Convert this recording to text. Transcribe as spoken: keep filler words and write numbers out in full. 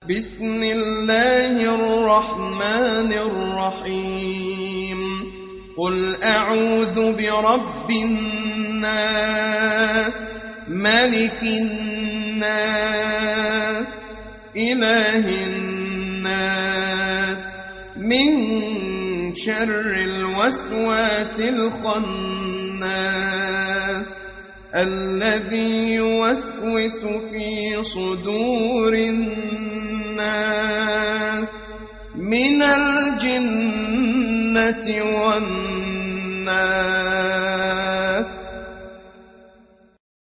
بسم الله الرحمن الرحيم قل أعوذ برب الناس ملك الناس إله الناس من شر الوسواس الخناس الذي يوسوس في صدور الناس من الجنة والناس.